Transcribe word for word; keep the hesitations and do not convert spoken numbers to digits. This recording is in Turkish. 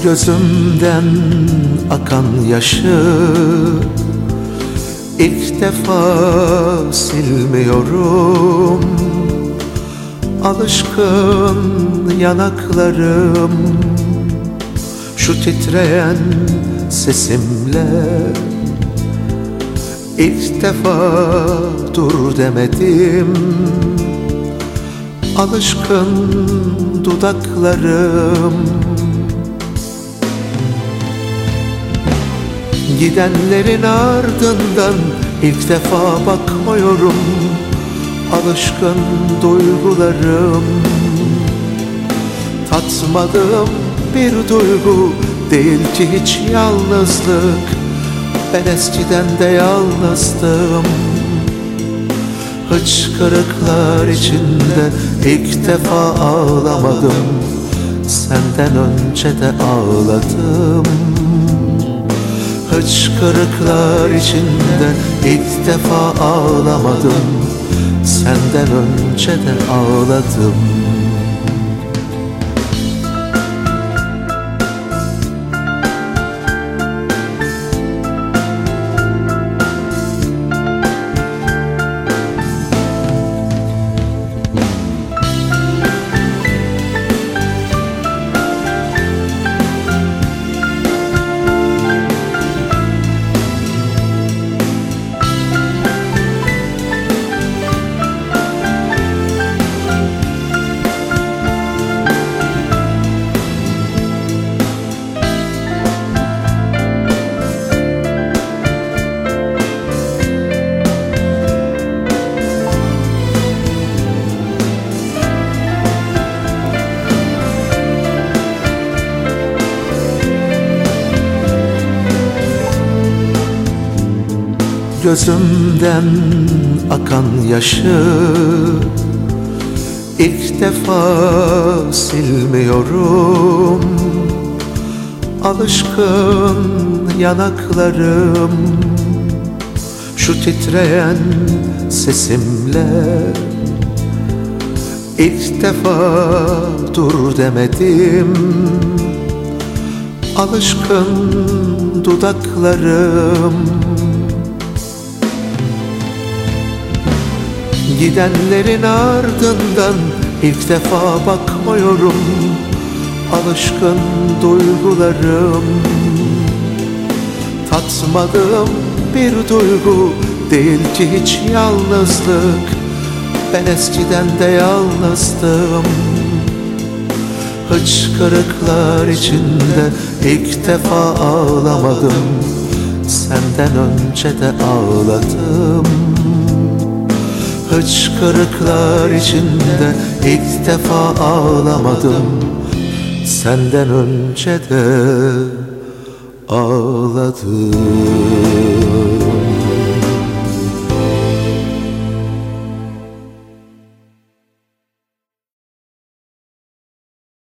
Gözümden akan yaşı ilk defa silmiyorum. Alışkın yanaklarım şu titreyen sesimle ilk defa dur demedim. Alışkın dudaklarım gidenlerin ardından ilk defa bakmıyorum. Alışkın duygularım tatmadığım bir duygu değil ki hiç yalnızlık. Ben eskiden de yalnızdım. Hıçkırıklar içinde ilk defa ağlamadım. Senden önce de ağladım. Hıçkırıklar içinde ilk defa ağlamadım. Senden önce de ağladım. Gözümden akan yaşı ilk defa silmiyorum. Alışkın yanaklarım şu titreyen sesimle ilk defa dur demedim. Alışkın dudaklarım gidenlerin ardından ilk defa bakmıyorum. Alışkın duygularım tatmadığım bir duygu değil ki hiç yalnızlık. Ben eskiden de yalnızdım. Hıçkırıklar içinde ilk defa ağlamadım. Senden önce de ağladım. Hıçkırıklar içinde ilk defa ağlamadım. Senden önce de ağladım.